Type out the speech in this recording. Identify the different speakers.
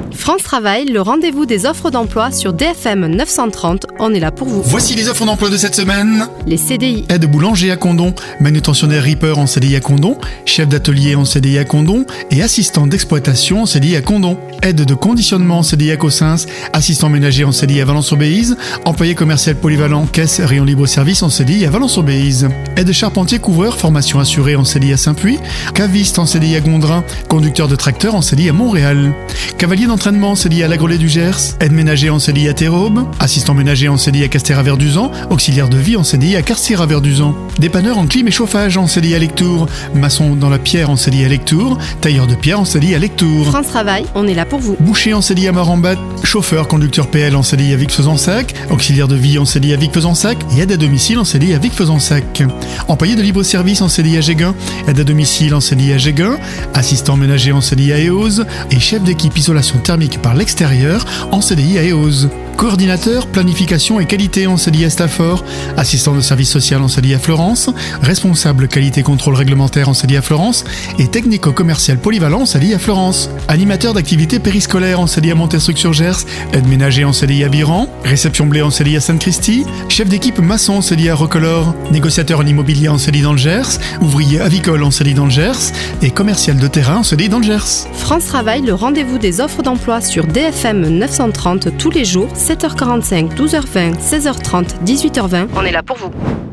Speaker 1: France Travail, le rendez-vous des offres d'emploi sur DFM 930, on est là pour vous.
Speaker 2: Voici les offres d'emploi de cette semaine.
Speaker 1: Les CDI.
Speaker 2: Aide boulanger à Condom, manutentionnaire Reaper en CDI à Condom, chef d'atelier en CDI à Condom et assistant d'exploitation en CDI à Condom. Aide de conditionnement en CDI à Cossins, assistant ménager en CDI à Valence-Obéise, employé commercial polyvalent, caisse, rayon libre-service en CDI à Valence-Obéise. Aide charpentier couvreur, formation assurée en CDI à Saint-Puy, caviste en CDI à Gondrin, conducteur de tracteur en CDI à Montréal. Cavalier d'entraînement en CDI à l'Agrolet du Gers, aide ménager en CDI à Terraube, assistant ménager en CDI à Castéra-Verduzan, auxiliaire de vie en CDI à Carcière-Verduzan. Dépanneur en clim et chauffage en CDI à Lectoure, maçon dans la pierre en CDI à Lectoure, tailleur de pierre en CDI à Lectoure.
Speaker 1: France Travail, on est là pour vous.
Speaker 2: Boucher en CDI à Marambat, chauffeur conducteur PL en CDI à Vic-Fezensac, auxiliaire de vie en CDI à Vic-Fezensac et aide à domicile en CDI à Vic-Fezensac. Employé de libre-service en CDI à Géguin, aide à domicile en CDI à Géguin, assistant ménager en CDI à Éose et chef d'équipe isolation thermique par l'extérieur en CDI à Éose. Coordinateur, planification et qualité en CDI à Stafford, assistant de service social en CDI à Florence, responsable qualité contrôle réglementaire en CDI à Florence et technico-commercial polyvalent en CDI à Florence. Animateur d'activités périscolaires en CDI à Montestruc-sur-Gers, aide ménager en CDI à Biran, réception blé en CDI à Sainte-Christie, chef d'équipe maçon en CDI à Recolore, négociateur en immobilier en CDI dans le Gers, ouvrier avicole en CDI dans le Gers et commercial de terrain en CDI dans le Gers.
Speaker 1: France Travail, le rendez-vous des offres d'emploi sur DFM 930 tous les jours, 7h45, 12h20, 16h30, 18h20. On est là pour vous.